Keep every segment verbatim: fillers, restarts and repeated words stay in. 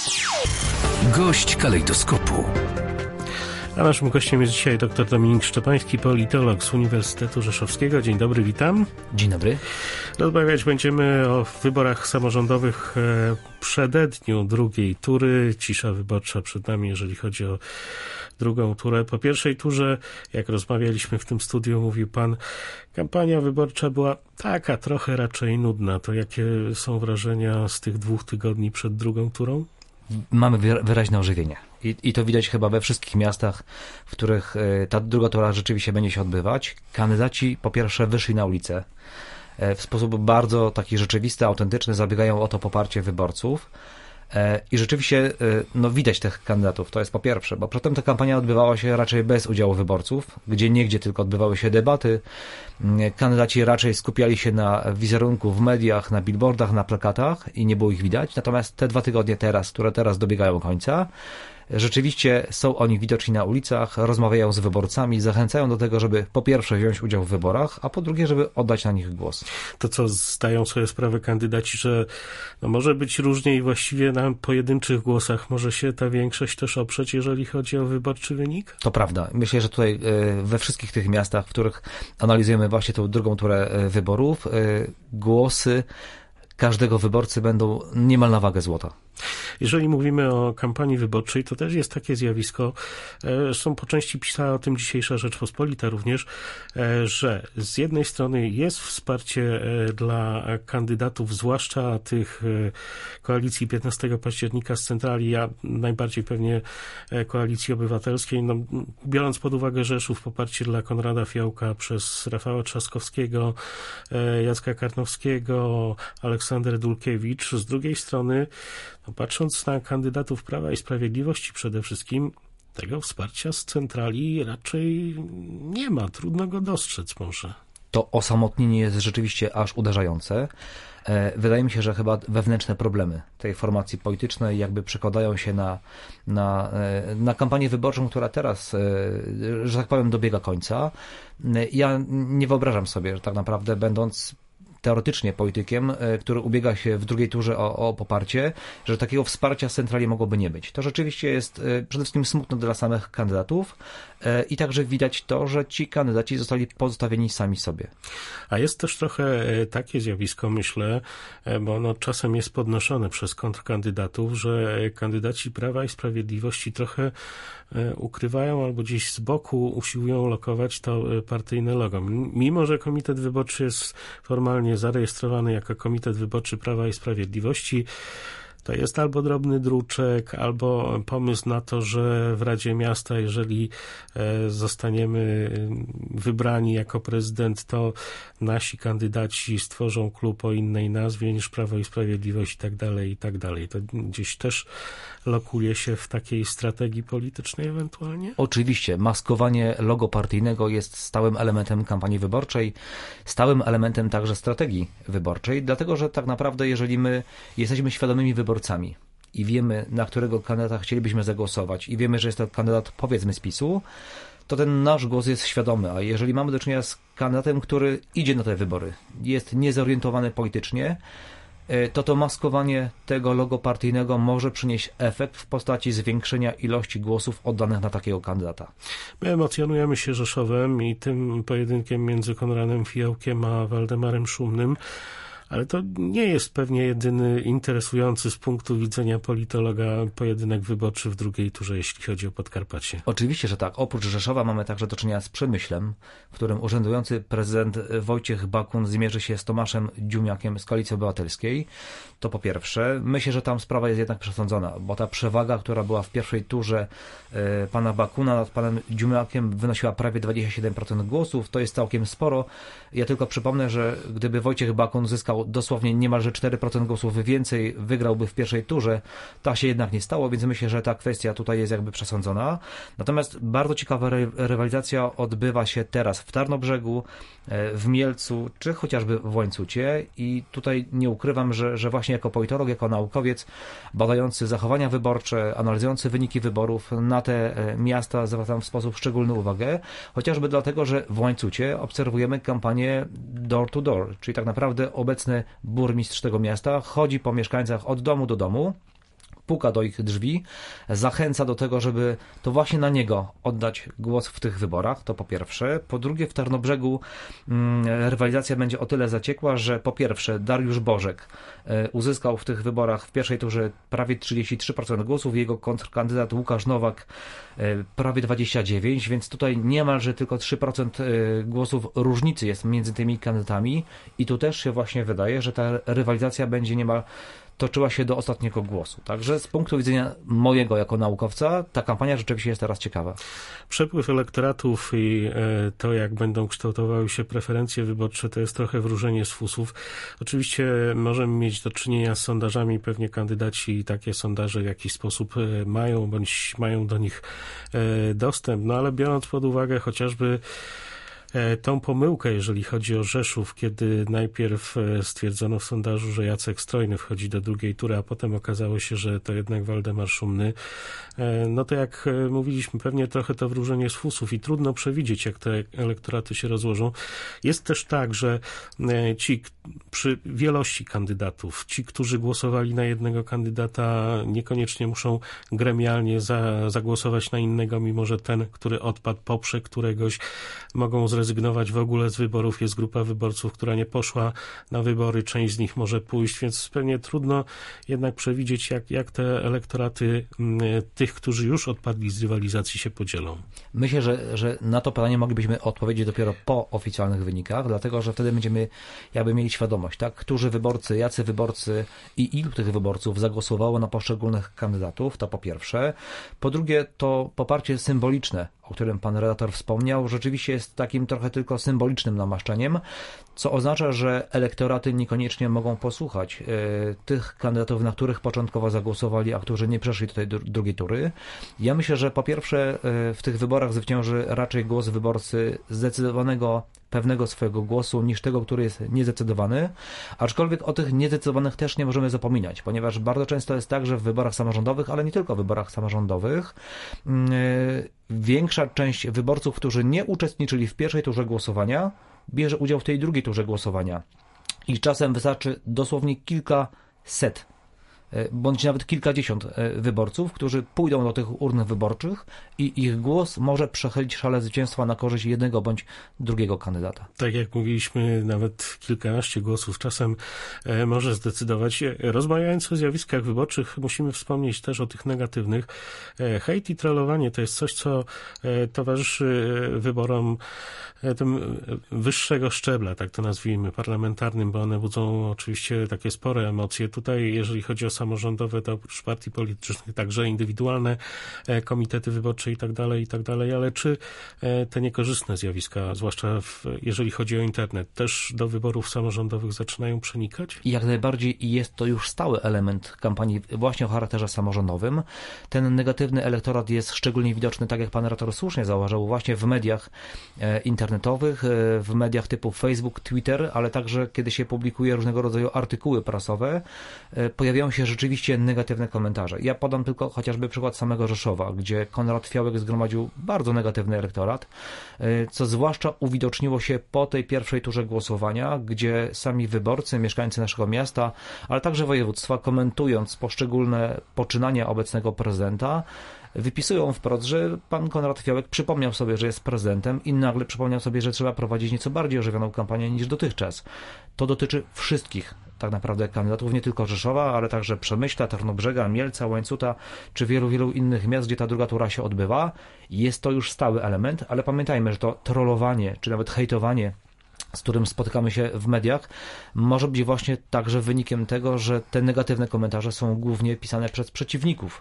Gość kalejdoskopu. A naszym gościem jest dzisiaj dr Dominik Szczepański, politolog z Uniwersytetu Rzeszowskiego. Dzień dobry, witam. Dzień dobry. Rozmawiać będziemy o wyborach samorządowych w przededniu drugiej tury. Cisza wyborcza przed nami, jeżeli chodzi o drugą turę. Po pierwszej turze, jak rozmawialiśmy w tym studiu, mówił pan, kampania wyborcza była taka trochę raczej nudna. To jakie są wrażenia z tych dwóch tygodni przed drugą turą? Mamy wyraźne ożywienie. I, I to widać chyba we wszystkich miastach, w których ta druga tura rzeczywiście będzie się odbywać. Kandydaci po pierwsze wyszli na ulicę. W sposób bardzo taki rzeczywisty, autentyczny zabiegają o to poparcie wyborców. I rzeczywiście no, widać tych kandydatów, to jest po pierwsze, bo przedtem ta kampania odbywała się raczej bez udziału wyborców, gdzie niegdzie tylko odbywały się debaty. Kandydaci raczej skupiali się na wizerunku w mediach, na billboardach, na plakatach i nie było ich widać. Natomiast te dwa tygodnie teraz, które teraz dobiegają końca, rzeczywiście są oni widoczni na ulicach, rozmawiają z wyborcami, zachęcają do tego, żeby po pierwsze wziąć udział w wyborach, a po drugie, żeby oddać na nich głos. To co, zdają sobie sprawę kandydaci, że no może być różnie i właściwie na pojedynczych głosach może się ta większość też oprzeć, jeżeli chodzi o wyborczy wynik? To prawda. Myślę, że tutaj we wszystkich tych miastach, w których analizujemy właśnie tą drugą turę wyborów, głosy każdego wyborcy będą niemal na wagę złota. Jeżeli mówimy o kampanii wyborczej, to też jest takie zjawisko, zresztą po części pisała o tym dzisiejsza Rzeczpospolita również, że z jednej strony jest wsparcie dla kandydatów, zwłaszcza tych koalicji piętnastego października z centrali, a najbardziej pewnie Koalicji Obywatelskiej, no, biorąc pod uwagę Rzeszów, poparcie dla Konrada Fiołka przez Rafała Trzaskowskiego, Jacka Karnowskiego, Aleksander Dulkiewicz. Z drugiej strony, no, patrząc na kandydatów Prawa i Sprawiedliwości przede wszystkim, tego wsparcia z centrali raczej nie ma. Trudno go dostrzec może. To osamotnienie jest rzeczywiście aż uderzające. Wydaje mi się, że chyba wewnętrzne problemy tej formacji politycznej jakby przekładają się na, na, na kampanię wyborczą, która teraz, że tak powiem, dobiega końca. Ja nie wyobrażam sobie, że tak naprawdę będąc teoretycznie politykiem, który ubiega się w drugiej turze o, o poparcie, że takiego wsparcia z centrali mogłoby nie być. To rzeczywiście jest przede wszystkim smutne dla samych kandydatów i także widać to, że ci kandydaci zostali pozostawieni sami sobie. A jest też trochę takie zjawisko, myślę, bo ono czasem jest podnoszone przez kontrkandydatów, że kandydaci Prawa i Sprawiedliwości trochę ukrywają albo gdzieś z boku usiłują lokować to partyjne logo. Mimo że Komitet Wyborczy jest formalnie zarejestrowany jako Komitet Wyborczy Prawa i Sprawiedliwości, to jest albo drobny druczek, albo pomysł na to, że w Radzie Miasta, jeżeli zostaniemy wybrani jako prezydent, to nasi kandydaci stworzą klub o innej nazwie niż Prawo i Sprawiedliwość i tak dalej, i tak dalej. To gdzieś też lokuje się w takiej strategii politycznej ewentualnie? Oczywiście. Maskowanie logo partyjnego jest stałym elementem kampanii wyborczej, stałym elementem także strategii wyborczej, dlatego że tak naprawdę jeżeli my jesteśmy świadomymi wyborcami i wiemy, na którego kandydata chcielibyśmy zagłosować i wiemy, że jest to kandydat powiedzmy z PiSu, to ten nasz głos jest świadomy, a jeżeli mamy do czynienia z kandydatem, który idzie na te wybory, jest niezorientowany politycznie, to to maskowanie tego logo partyjnego może przynieść efekt w postaci zwiększenia ilości głosów oddanych na takiego kandydata. My emocjonujemy się Rzeszowem i tym pojedynkiem między Konradem Fiołkiem a Waldemarem Szumnym, ale to nie jest pewnie jedyny interesujący z punktu widzenia politologa pojedynek wyborczy w drugiej turze, jeśli chodzi o Podkarpacie. Oczywiście, że tak. Oprócz Rzeszowa mamy także do czynienia z Przemyślem, w którym urzędujący prezydent Wojciech Bakun zmierzy się z Tomaszem Dziumiakiem z Koalicji Obywatelskiej. To po pierwsze. Myślę, że tam sprawa jest jednak przesądzona, bo ta przewaga, która była w pierwszej turze y, pana Bakuna nad panem Dziumiakiem wynosiła prawie dwadzieścia siedem procent głosów. To jest całkiem sporo. Ja tylko przypomnę, że gdyby Wojciech Bakun zyskał dosłownie niemalże cztery procent głosów więcej, wygrałby w pierwszej turze. Tak się jednak nie stało, więc myślę, że ta kwestia tutaj jest jakby przesądzona. Natomiast bardzo ciekawa ry- rywalizacja odbywa się teraz w Tarnobrzegu, w Mielcu, czy chociażby w Łańcucie i tutaj nie ukrywam, że, że właśnie jako politolog, jako naukowiec badający zachowania wyborcze, analizujący wyniki wyborów, na te miasta zwracam w sposób szczególny uwagę, chociażby dlatego, że w Łańcucie obserwujemy kampanię door to door, czyli tak naprawdę obecny burmistrz tego miasta chodzi po mieszkańcach od domu do domu, puka do ich drzwi, zachęca do tego, żeby to właśnie na niego oddać głos w tych wyborach, to po pierwsze. Po drugie, w Tarnobrzegu mm, rywalizacja będzie o tyle zaciekła, że po pierwsze Dariusz Bożek y, uzyskał w tych wyborach w pierwszej turze prawie trzydzieści trzy procent głosów, jego kontrkandydat Łukasz Nowak y, prawie dwadzieścia dziewięć procent, więc tutaj niemalże tylko trzy procent y, głosów różnicy jest między tymi kandydatami i tu też się właśnie wydaje, że ta rywalizacja będzie niemal toczyła się do ostatniego głosu. Także z punktu widzenia mojego jako naukowca ta kampania rzeczywiście jest teraz ciekawa. Przepływ elektoratów i to, jak będą kształtowały się preferencje wyborcze, to jest trochę wróżenie z fusów. Oczywiście możemy mieć do czynienia z sondażami, pewnie kandydaci takie sondaże w jakiś sposób mają, bądź mają do nich dostęp, no ale biorąc pod uwagę chociażby tą pomyłkę, jeżeli chodzi o Rzeszów, kiedy najpierw stwierdzono w sondażu, że Jacek Strojny wchodzi do drugiej tury, a potem okazało się, że to jednak Waldemar Szumny, no to jak mówiliśmy, pewnie trochę to wróżenie z fusów i trudno przewidzieć, jak te elektoraty się rozłożą. Jest też tak, że ci przy wielości kandydatów, ci, którzy głosowali na jednego kandydata, niekoniecznie muszą gremialnie za, zagłosować na innego, mimo że ten, który odpadł, poprze któregoś, mogą zrezygnować w ogóle z wyborów. Jest grupa wyborców, która nie poszła na wybory, część z nich może pójść, więc pewnie trudno jednak przewidzieć, jak, jak te elektoraty tych, którzy już odpadli z rywalizacji, się podzielą. Myślę, że, że na to pytanie moglibyśmy odpowiedzieć dopiero po oficjalnych wynikach, dlatego, że wtedy będziemy jakby mieli świadomość, tak, którzy wyborcy, jacy wyborcy i ilu tych wyborców zagłosowało na poszczególnych kandydatów, to po pierwsze. Po drugie, to poparcie symboliczne, o którym pan redaktor wspomniał, rzeczywiście jest takim trochę tylko symbolicznym namaszczeniem, co oznacza, że elektoraty niekoniecznie mogą posłuchać y, tych kandydatów, na których początkowo zagłosowali, a którzy nie przeszli do tej dru- drugiej tury. Ja myślę, że po pierwsze y, w tych wyborach zwycięży raczej głos wyborcy zdecydowanego pewnego swojego głosu niż tego, który jest niezdecydowany, aczkolwiek o tych niezdecydowanych też nie możemy zapominać, ponieważ bardzo często jest tak, że w wyborach samorządowych, ale nie tylko w wyborach samorządowych, yy, większa część wyborców, którzy nie uczestniczyli w pierwszej turze głosowania, bierze udział w tej drugiej turze głosowania. I czasem wystarczy dosłownie kilkaset bądź nawet kilkadziesiąt wyborców, którzy pójdą do tych urn wyborczych i ich głos może przechylić szale zwycięstwa na korzyść jednego bądź drugiego kandydata. Tak jak mówiliśmy, nawet kilkanaście głosów czasem może zdecydować. Rozmawiając o zjawiskach wyborczych, musimy wspomnieć też o tych negatywnych. Hejt i trollowanie to jest coś, co towarzyszy wyborom tym wyższego szczebla, tak to nazwijmy, parlamentarnym, bo one budzą oczywiście takie spore emocje. Tutaj, jeżeli chodzi o samorządowe, to oprócz partii politycznych także indywidualne komitety wyborcze i tak dalej, i tak dalej, ale czy te niekorzystne zjawiska, zwłaszcza w, jeżeli chodzi o internet, też do wyborów samorządowych zaczynają przenikać? Jak najbardziej, i jest to już stały element kampanii właśnie o charakterze samorządowym. Ten negatywny elektorat jest szczególnie widoczny, tak jak pan redaktor słusznie zauważył, właśnie w mediach internetowych, w mediach typu Facebook, Twitter, ale także kiedy się publikuje różnego rodzaju artykuły prasowe, pojawiają się rzeczywiście negatywne komentarze. Ja podam tylko chociażby przykład samego Rzeszowa, gdzie Konrad Fiołek zgromadził bardzo negatywny elektorat, co zwłaszcza uwidoczniło się po tej pierwszej turze głosowania, gdzie sami wyborcy, mieszkańcy naszego miasta, ale także województwa, komentując poszczególne poczynania obecnego prezydenta, wypisują wprost, że pan Konrad Fiołek przypomniał sobie, że jest prezydentem i nagle przypomniał sobie, że trzeba prowadzić nieco bardziej ożywioną kampanię niż dotychczas. To dotyczy wszystkich tak naprawdę kandydatów, nie tylko Rzeszowa, ale także Przemyśla, Tarnobrzega, Mielca, Łańcuta, czy wielu, wielu innych miast, gdzie ta druga tura się odbywa. Jest to już stały element, ale pamiętajmy, że to trollowanie, czy nawet hejtowanie, z którym spotykamy się w mediach, może być właśnie także wynikiem tego, że te negatywne komentarze są głównie pisane przez przeciwników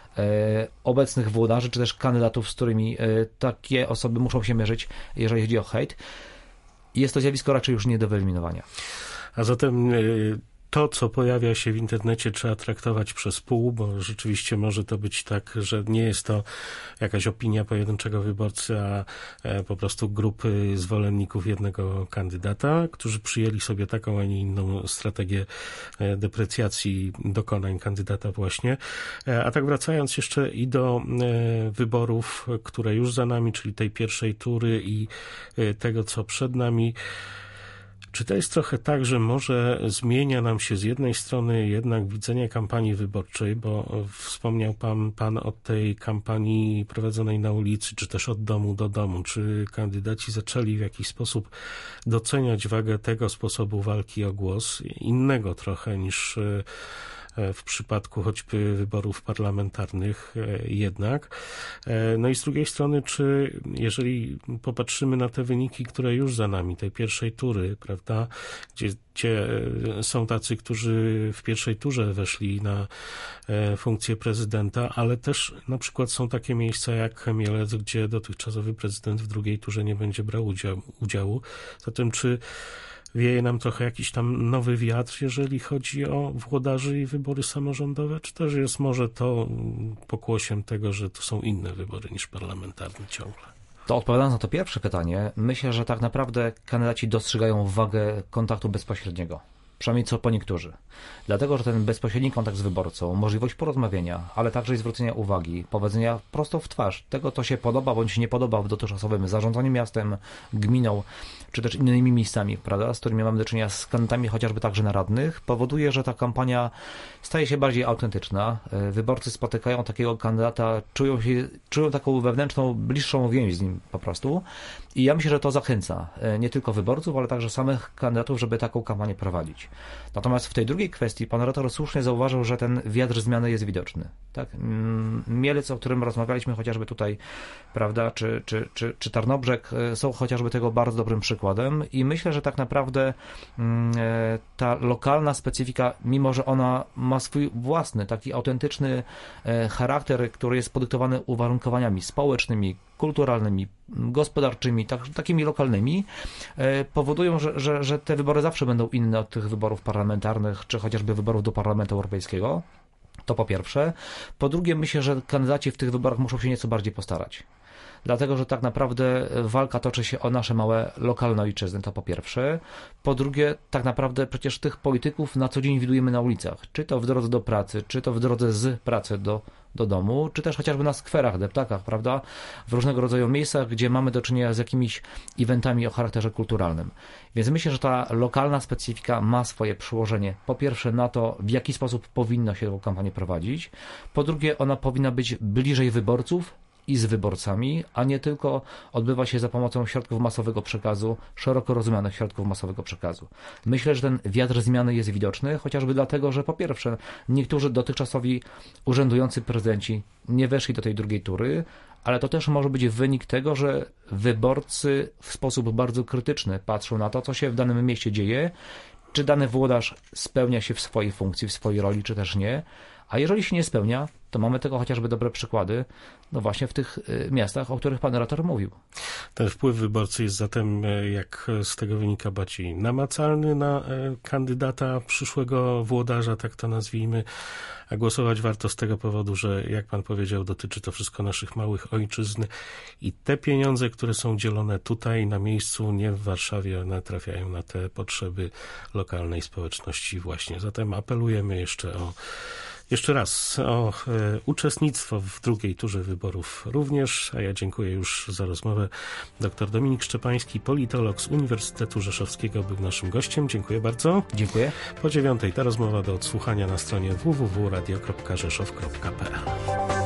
obecnych włodarzy, czy też kandydatów, z którymi takie osoby muszą się mierzyć, jeżeli chodzi o hejt. Jest to zjawisko raczej już nie do wyeliminowania. A zatem to, co pojawia się w internecie, trzeba traktować przez pół, bo rzeczywiście może to być tak, że nie jest to jakaś opinia pojedynczego wyborcy, a po prostu grupy zwolenników jednego kandydata, którzy przyjęli sobie taką, a nie inną strategię deprecjacji dokonań kandydata właśnie. A tak wracając jeszcze i do wyborów, które już za nami, czyli tej pierwszej tury i tego, co przed nami, Czy to jest trochę tak, że może zmienia nam się z jednej strony jednak widzenie kampanii wyborczej, bo wspomniał pan, pan o tej kampanii prowadzonej na ulicy, czy też od domu do domu, czy kandydaci zaczęli w jakiś sposób doceniać wagę tego sposobu walki o głos, innego trochę niż w przypadku choćby wyborów parlamentarnych jednak. No i z drugiej strony, czy jeżeli popatrzymy na te wyniki, które już za nami, tej pierwszej tury, prawda, gdzie, gdzie są tacy, którzy w pierwszej turze weszli na funkcję prezydenta, ale też na przykład są takie miejsca jak Chmielec, gdzie dotychczasowy prezydent w drugiej turze nie będzie brał udziału. udziału. Zatem czy wieje nam trochę jakiś tam nowy wiatr, jeżeli chodzi o włodarzy i wybory samorządowe, czy też jest może to pokłosiem tego, że to są inne wybory niż parlamentarne ciągle? To odpowiadając na to pierwsze pytanie, myślę, że tak naprawdę kandydaci dostrzegają wagę kontaktu bezpośredniego. Przynajmniej co po niektórzy. Dlatego, że ten bezpośredni kontakt z wyborcą, możliwość porozmawiania, ale także i zwrócenia uwagi, powiedzenia prosto w twarz tego, co się podoba bądź nie podoba w dotychczasowym zarządzaniu miastem, gminą, czy też innymi miejscami, prawda, z którymi mamy do czynienia z kandydatami chociażby także na radnych, powoduje, że ta kampania staje się bardziej autentyczna. Wyborcy spotykają takiego kandydata, czują się, czują taką wewnętrzną, bliższą więź z nim po prostu. I ja myślę, że to zachęca nie tylko wyborców, ale także samych kandydatów, żeby taką kampanię prowadzić. Natomiast w tej drugiej kwestii pan redaktor słusznie zauważył, że ten wiatr zmiany jest widoczny. Tak? Mielec, o którym rozmawialiśmy chociażby tutaj, prawda, czy, czy, czy, czy Tarnobrzeg są chociażby tego bardzo dobrym przykładem i myślę, że tak naprawdę ta lokalna specyfika, mimo że ona ma swój własny, taki autentyczny charakter, który jest podyktowany uwarunkowaniami społecznymi, kulturalnymi, gospodarczymi, tak, takimi lokalnymi, e, powodują, że, że, że te wybory zawsze będą inne od tych wyborów parlamentarnych, czy chociażby wyborów do Parlamentu Europejskiego. To po pierwsze. Po drugie, myślę, że kandydaci w tych wyborach muszą się nieco bardziej postarać. Dlatego, że tak naprawdę walka toczy się o nasze małe lokalne ojczyzny, to po pierwsze. Po drugie, tak naprawdę przecież tych polityków na co dzień widujemy na ulicach. Czy to w drodze do pracy, czy to w drodze z pracy do, do domu, czy też chociażby na skwerach, deptakach, prawda? W różnego rodzaju miejscach, gdzie mamy do czynienia z jakimiś eventami o charakterze kulturalnym. Więc myślę, że ta lokalna specyfika ma swoje przełożenie. Po pierwsze na to, w jaki sposób powinno się tę kampanię prowadzić. Po drugie, ona powinna być bliżej wyborców i z wyborcami, a nie tylko odbywa się za pomocą środków masowego przekazu, szeroko rozumianych środków masowego przekazu. Myślę, że ten wiatr zmiany jest widoczny, chociażby dlatego, że po pierwsze niektórzy dotychczasowi urzędujący prezydenci nie weszli do tej drugiej tury, ale to też może być wynik tego, że wyborcy w sposób bardzo krytyczny patrzą na to, co się w danym mieście dzieje, czy dany włodarz spełnia się w swojej funkcji, w swojej roli, czy też nie. A jeżeli się nie spełnia, to mamy tego chociażby dobre przykłady, no właśnie w tych miastach, o których pan redaktor mówił. Ten wpływ wyborcy jest zatem, jak z tego wynika, bardziej namacalny na kandydata przyszłego włodarza, tak to nazwijmy, a głosować warto z tego powodu, że jak pan powiedział, dotyczy to wszystko naszych małych ojczyzn i te pieniądze, które są dzielone tutaj na miejscu, nie w Warszawie, one trafiają na te potrzeby lokalnej społeczności właśnie. Zatem apelujemy jeszcze o Jeszcze raz o e, uczestnictwo w drugiej turze wyborów również, a ja dziękuję już za rozmowę. Doktor Dominik Szczepański, politolog z Uniwersytetu Rzeszowskiego, był naszym gościem. Dziękuję bardzo. Dziękuję. Po dziewiątej ta rozmowa do odsłuchania na stronie w w w kropka radio kropka rzeszow kropka p l.